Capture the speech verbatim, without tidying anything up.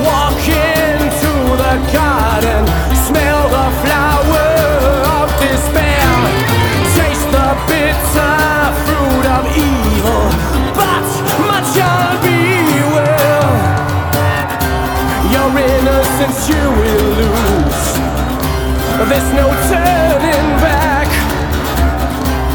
Walk into the garden, smell the flower of despair, taste the bitter fruit of evil, but my child, beware. Your innocence you will lose. There's no turning